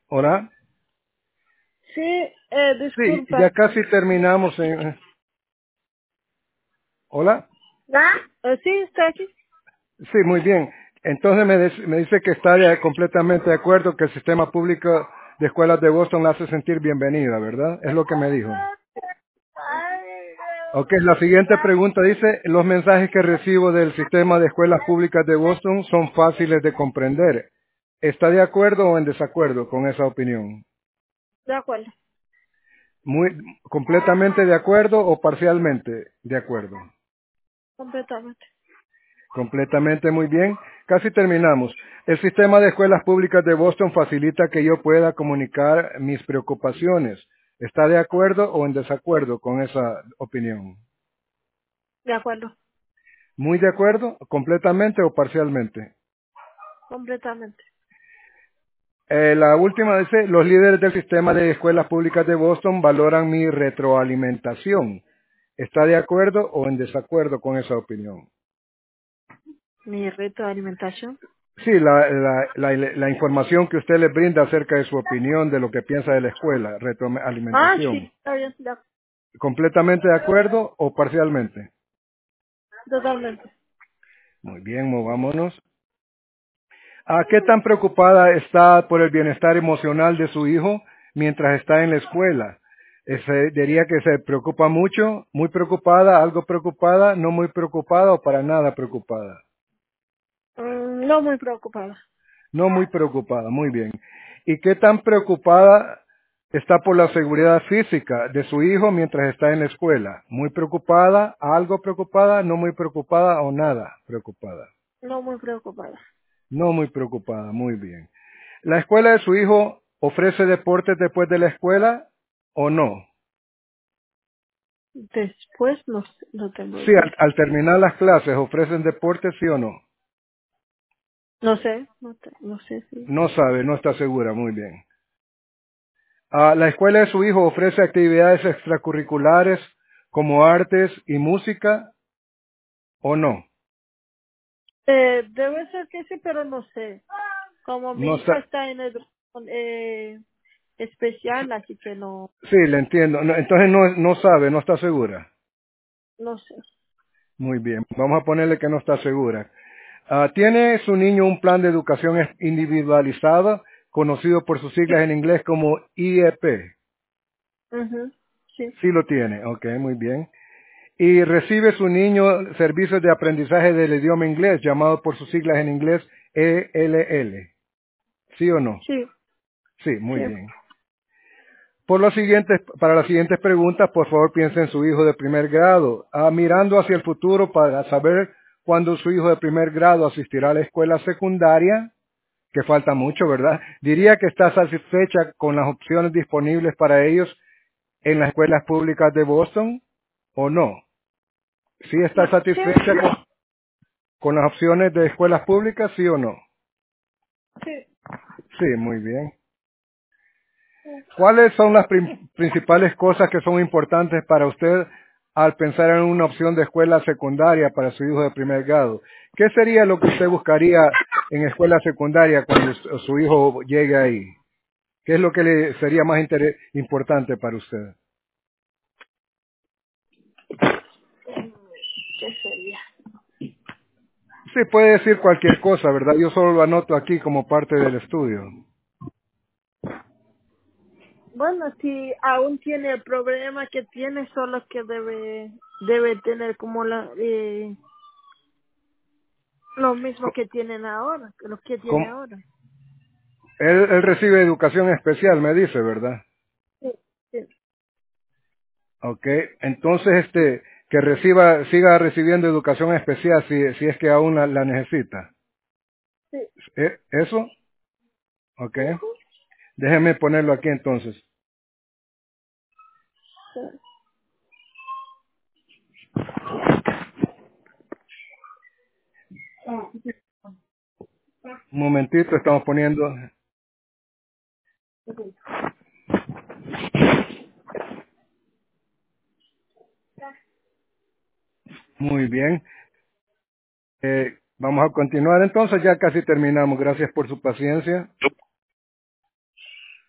Hola. Sí, Sí, ya disculpa. casi terminamos. Hola. ¿Ah? Sí, está aquí. Sí, muy bien. Entonces me dice que está completamente de acuerdo que el sistema público de escuelas de Boston la hace sentir bienvenida, ¿verdad? Es lo que me dijo. Ok, la siguiente pregunta dice, los mensajes que recibo del sistema de escuelas públicas de Boston son fáciles de comprender. ¿Está de acuerdo o en desacuerdo con esa opinión? De acuerdo. Muy, ¿completamente de acuerdo o parcialmente de acuerdo? Completamente. Completamente muy bien. Casi terminamos. El sistema de escuelas públicas de Boston facilita que yo pueda comunicar mis preocupaciones. ¿Está de acuerdo o en desacuerdo con esa opinión? De acuerdo. ¿Muy de acuerdo? ¿Completamente o parcialmente? Completamente. La última dice, los líderes del sistema de escuelas públicas de Boston valoran mi retroalimentación. ¿Está de acuerdo o en desacuerdo con esa opinión? Mi reto de alimentación. Sí, la información que usted le brinda acerca de su opinión, de lo que piensa de la escuela, Sí, retroalimentación. está bien. ¿Completamente de acuerdo o parcialmente? Totalmente. Muy bien, movámonos. ¿A qué tan preocupada está por el bienestar emocional de su hijo mientras está en la escuela? Diría que se preocupa mucho, muy preocupada, algo preocupada, no muy preocupada o para nada preocupada. No muy preocupada. No muy preocupada, muy bien. ¿Y qué tan preocupada está por la seguridad física de su hijo mientras está en la escuela? ¿Muy preocupada, algo preocupada, no muy preocupada o nada preocupada? No muy preocupada. No muy preocupada, muy bien. ¿La escuela de su hijo ofrece deportes después de la escuela o no? Después no tengo Sí, idea. al terminar las clases, ¿ofrecen deportes, sí o no? No sé. No sé si. No sabe, no está segura, muy bien. ¿La escuela de su hijo ofrece actividades extracurriculares como artes y música o no? Debe ser que sí, pero no sé. Como mi No hija sa- está en educación especial, así que Sí, le entiendo. Entonces no sabe, no está segura. no sé. Muy bien, vamos a ponerle que no está segura. ¿Tiene su niño un plan de educación individualizada, conocido por sus siglas en inglés como IEP? Ujú. Sí. Sí lo tiene, ok, muy bien. ¿Y recibe su niño servicios de aprendizaje del idioma inglés, llamado por sus siglas en inglés ELL? ¿Sí o no? Sí. Sí, Sí. muy bien. Para las siguientes preguntas, por favor piense en su hijo de primer grado, mirando hacia el futuro para saber cuándo su hijo de primer grado asistirá a la escuela secundaria, que falta mucho, ¿verdad? Diría que está satisfecha con las opciones disponibles para ellos en las escuelas públicas de Boston, ¿o no? ¿Sí está Sí. satisfecha con las opciones de escuelas públicas, sí o no? Sí. Sí, muy bien. ¿Cuáles son las principales cosas que son importantes para usted al pensar en una opción de escuela secundaria para su hijo de primer grado? ¿Qué sería lo que usted buscaría en escuela secundaria cuando su hijo llegue ahí? ¿Qué es lo que le sería más importante para usted? ¿Qué sería? Sí, puede decir cualquier cosa, ¿verdad? Yo solo lo anoto aquí como parte del estudio. Bueno, si aún tiene el problema que tiene, solo que debe tener como lo mismo Co- que tienen ahora, lo que tiene com- ahora. él recibe educación especial, me dice, ¿verdad? Sí, sí, Ok, entonces que siga recibiendo educación especial si es que aún la necesita. sí. ¿Eso? Ok. Déjeme ponerlo aquí entonces. Sí. Un momentito, estamos poniendo. Muy bien. Vamos a continuar entonces, ya casi terminamos. Gracias por su paciencia.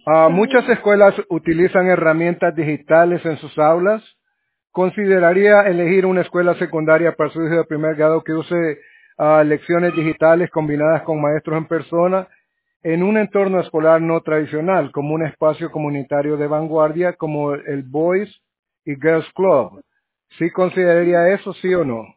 Muchas escuelas utilizan herramientas digitales en sus aulas. ¿Consideraría elegir una escuela secundaria para su hijo de primer grado que use lecciones digitales combinadas con maestros en persona en un entorno escolar no tradicional, como un espacio comunitario de vanguardia como el Boys y Girls Club? ¿Sí consideraría eso, sí o no?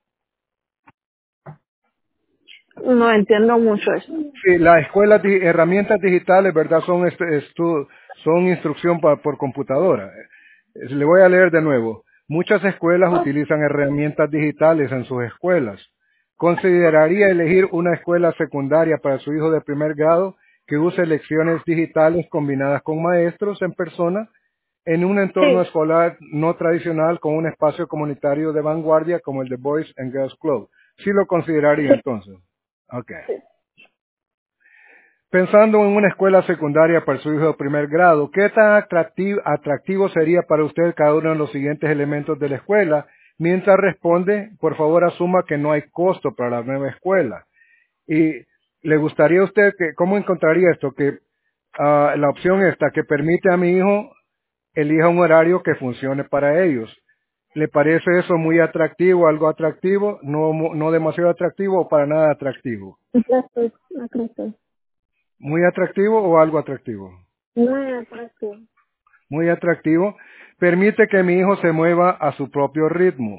No entiendo mucho eso. Sí, las escuelas, herramientas digitales, ¿verdad? Son instrucción por computadora. Le voy a leer de nuevo. Muchas escuelas utilizan herramientas digitales en sus escuelas. ¿Consideraría elegir una escuela secundaria para su hijo de primer grado que use lecciones digitales combinadas con maestros en persona en un entorno Sí, escolar no tradicional con un espacio comunitario de vanguardia como el de Boys and Girls Club? Sí lo consideraría sí, entonces. Okay. sí. Pensando en una escuela secundaria para su hijo de primer grado, ¿qué tan atractivo sería para usted cada uno de los siguientes elementos de la escuela? Mientras responde, por favor asuma que no hay costo para la nueva escuela. ¿Y le gustaría a usted cómo encontraría esto? Que la opción esta, que permite a mi hijo elija un horario que funcione para ellos. ¿Le parece eso muy atractivo, algo atractivo, no demasiado atractivo o para nada atractivo? Atractivo. ¿Muy atractivo o algo atractivo? Muy atractivo. Muy atractivo. Permite que mi hijo se mueva a su propio ritmo.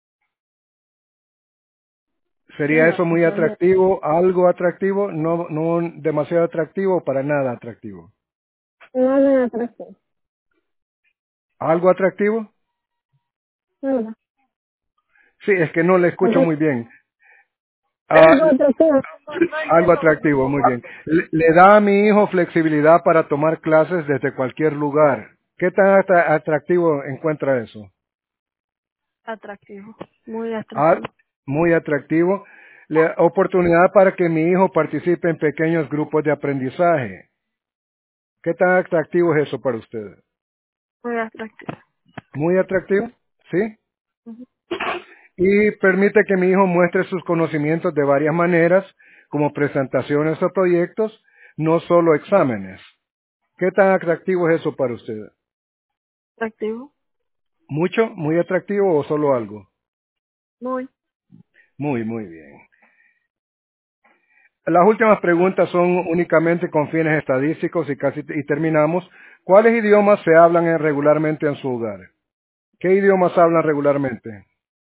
¿Sería No, eso muy eso no. atractivo, algo atractivo, no demasiado atractivo o para nada atractivo? No es atractivo. ¿Algo atractivo? No. Sí, es que no le escucho muy bien. Ah, Algo atractivo. algo atractivo, muy bien. Le da a mi hijo flexibilidad para tomar clases desde cualquier lugar. ¿Qué tan atractivo encuentra eso? Atractivo. Muy Ah, atractivo. muy atractivo. Oportunidad para que mi hijo participe en pequeños grupos de aprendizaje. ¿Qué tan atractivo es eso para usted? Muy atractivo. Muy atractivo, ¿sí? Ujú. Y permite que mi hijo muestre sus conocimientos de varias maneras, como presentaciones o proyectos, no solo exámenes. ¿Qué tan atractivo es eso para usted? Atractivo. ¿Mucho? ¿Muy atractivo o solo algo? Muy. Muy bien. Las últimas preguntas son únicamente con fines estadísticos y terminamos. ¿Cuáles idiomas se hablan regularmente en su hogar? ¿Qué idiomas hablan regularmente?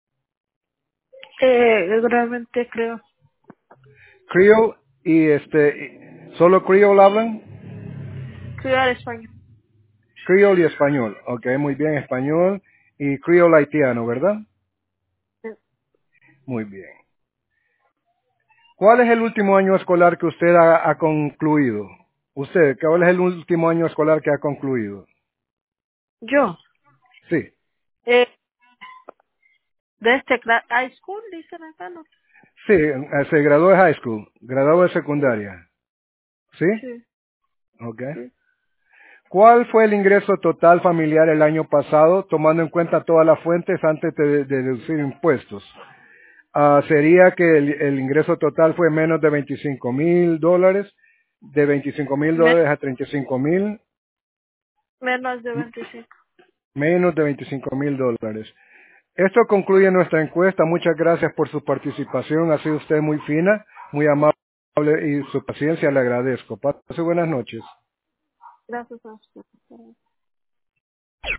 Realmente creo. Creole ¿solo Creole hablan? Cuidar español. Creole y español. Ok, muy bien, español y Creole haitiano, ¿verdad? Sí. Muy bien. ¿Cuál es el último año escolar que usted ha concluido? Usted, ¿cuál es el último año escolar que ha concluido? Yo. Sí, Eh, de este high school, dicen acá, ¿no? sí, se graduó de high school, graduó de secundaria. ¿Sí? Sí. Ok. Sí. ¿Cuál fue el ingreso total familiar el año pasado, tomando en cuenta todas las fuentes antes de deducir impuestos? Sería que el ingreso total fue menos de $25,000, de $25,000 a $35,000, Menos de 25. menos de $25,000. Esto concluye nuestra encuesta. Muchas gracias por su participación. Ha sido usted muy fina, muy amable y su paciencia le agradezco. Pase buenas noches. Gracias a usted.